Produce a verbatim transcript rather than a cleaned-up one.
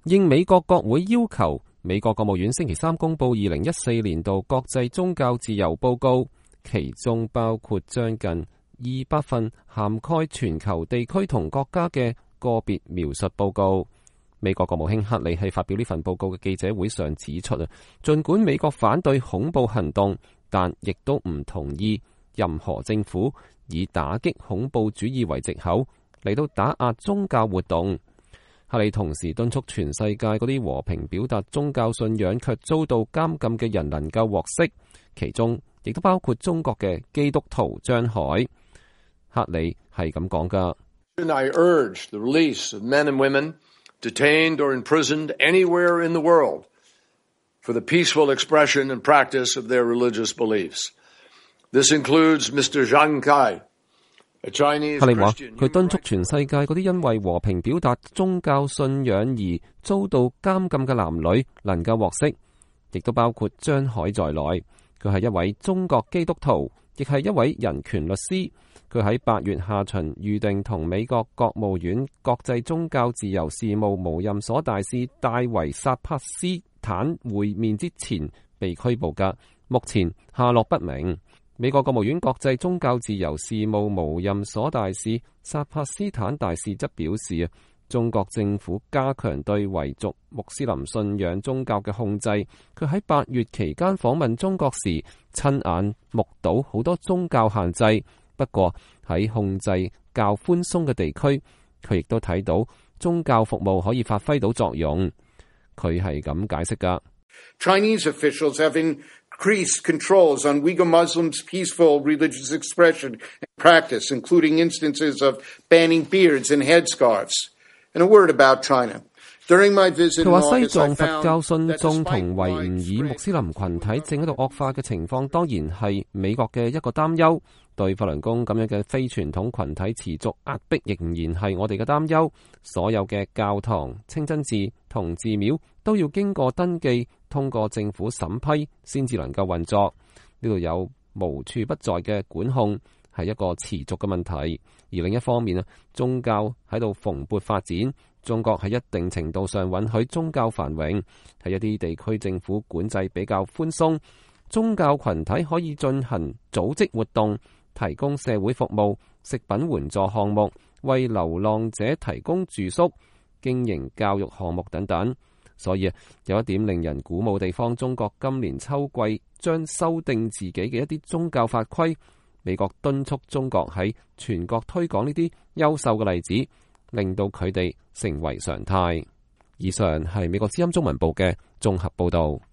應美國國會要求，美國國務院星期三公布二零一四年度國際宗教自由報告，其中包括將近二百份涵蓋全球地區同國家嘅個別描述報告。美國國務卿克里喺發表呢份報告嘅記者會上指出啊，儘管美國反對恐怖行動，但亦都唔同意任何政府以打擊恐怖主義為藉口嚟到打壓宗教活動。克里同時敦促全世界嗰啲和平表達宗教信仰卻遭到監禁嘅人能夠獲釋，其中亦都包括中國嘅基督徒張海。克里係咁講㗎。 I urge the release of men and women detained or imprisoned anywhere in the world for the peaceful expression and practice of their religious beliefs. This includes Mister Zhang Kai, a Chinese Christian. 克里話，佢敦促全世界嗰啲因為和平表達宗教信仰而遭到監禁嘅男女能夠獲釋，亦都包括張海在內。佢係一位中國基督徒，亦係一位人權律師。佢喺八月下旬預定同美國國務院國際宗教自由事務無任所大使戴維薩帕斯坦會面之前被拘捕㗎，目前下落不明。美國國務院國際宗教自由事務無任所大使薩帕斯坦大使則表示啊，中國政府加強對維族穆斯林信仰宗教嘅控制。佢喺八月期間訪問中國時，親眼目睹好多宗教限制。不過喺控制較寬鬆嘅地區，佢亦都睇到宗教服務可以發揮到作用。佢係咁解釋㗎。 Chinese officials have increased controls on Uyghur Muslims' peaceful religious expression and practice, including instances of banning beards and headscarves. And a word about China. 佢話西藏佛教信眾同維吾爾穆斯林群體正喺度惡化嘅情況，當然係美國嘅一個擔憂。對法輪功咁樣嘅非傳統群體持續壓迫，仍然係我哋嘅擔憂。所有嘅教堂、清真寺同寺廟都要經過登記，通過政府審批先至能夠運作。呢度有無處不在嘅管控，係一個持續嘅問題。而另一方面啊，宗教喺度蓬勃發展。中國喺一定程度上允許宗教繁榮，喺一啲地區政府管制比較寬鬆，宗教群體可以進行組織活動，提供社會服務、食品援助項目，為流浪者提供住宿、經營教育項目等等。所以有一點令人鼓舞地方，中國今年秋季將修訂自己嘅一啲宗教法規。美國敦促中國喺全國推廣呢啲優秀嘅例子，令到佢哋成為常態。以上係美國之音中文部嘅綜合報導。